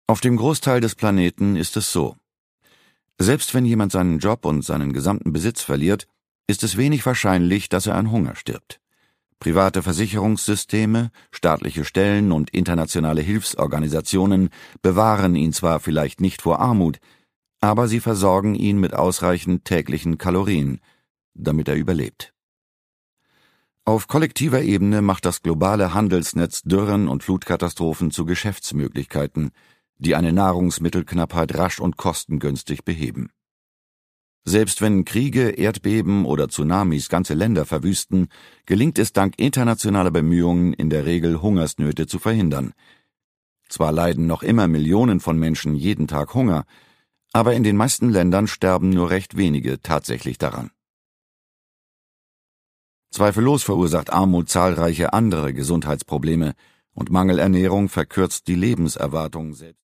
Auf dem Großteil des Planeten ist es so. Selbst wenn jemand seinen Job und seinen gesamten Besitz verliert, ist es wenig wahrscheinlich, dass er an Hunger stirbt. Private Versicherungssysteme, staatliche Stellen und internationale Hilfsorganisationen bewahren ihn zwar vielleicht nicht vor Armut, aber sie versorgen ihn mit ausreichend täglichen Kalorien, damit er überlebt. Auf kollektiver Ebene macht das globale Handelsnetz Dürren und Flutkatastrophen zu Geschäftsmöglichkeiten, die eine Nahrungsmittelknappheit rasch und kostengünstig beheben. Selbst wenn Kriege, Erdbeben oder Tsunamis ganze Länder verwüsten, gelingt es dank internationaler Bemühungen in der Regel, Hungersnöte zu verhindern. Zwar leiden noch immer Millionen von Menschen jeden Tag Hunger, aber in den meisten Ländern sterben nur recht wenige tatsächlich daran. Zweifellos verursacht Armut zahlreiche andere Gesundheitsprobleme und Mangelernährung verkürzt die Lebenserwartung selbst.